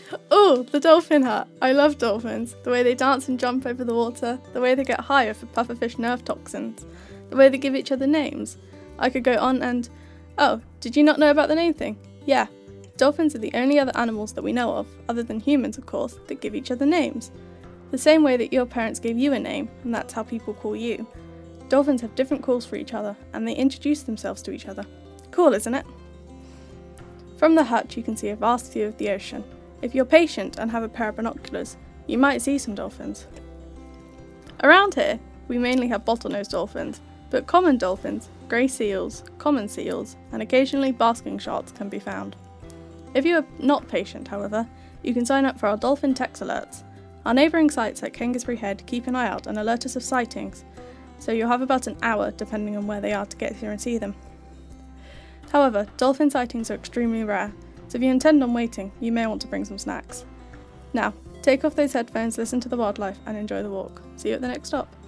Oh, the dolphin hut. I love dolphins. The way they dance and jump over the water, the way they get higher for pufferfish nerve toxins, the way they give each other names. I could go on and... Oh, did you not know about the name thing? Yeah, dolphins are the only other animals that we know of, other than humans of course, that give each other names. The same way that your parents gave you a name, and that's how people call you. Dolphins have different calls for each other, and they introduce themselves to each other. Cool, isn't it? From the hut you can see a vast view of the ocean. If you're patient and have a pair of binoculars, you might see some dolphins. Around here, we mainly have bottlenose dolphins, but common dolphins, grey seals, common seals, and occasionally basking sharks can be found. If you are not patient, however, you can sign up for our dolphin text alerts. Our neighbouring sites at Kengesbury Head keep an eye out and alert us of sightings, so you'll have about an hour depending on where they are to get here and see them. However, dolphin sightings are extremely rare, so if you intend on waiting, you may want to bring some snacks. Now, take off those headphones, listen to the wildlife, and enjoy the walk. See you at the next stop.